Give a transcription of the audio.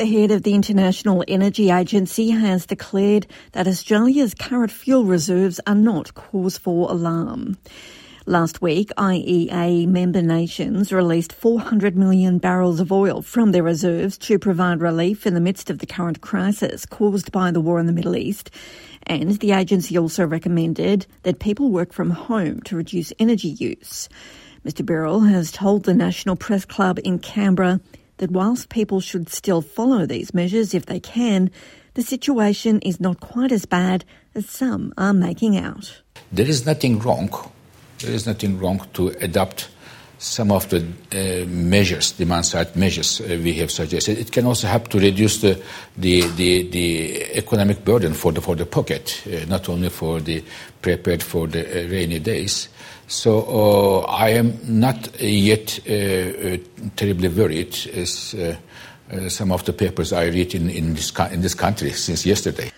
The head of the International Energy Agency has declared that Australia's current fuel reserves are not cause for alarm. Last week, IEA member nations released 400 million barrels of oil from their reserves to provide relief in the midst of the current crisis caused by the war in the Middle East. And the agency also recommended that people work from home to reduce energy use. Mr. Birrell has told the National Press Club in Canberra that whilst people should still follow these measures if they can, the situation is not quite as bad as some are making out. There is nothing wrong. There is nothing wrong to adopt some of the measures, demand-side measures we have suggested. It can also help to reduce the economic burden for the pocket, not only for the prepared for the rainy days. So I am not yet terribly worried as some of the papers I read in this country since yesterday.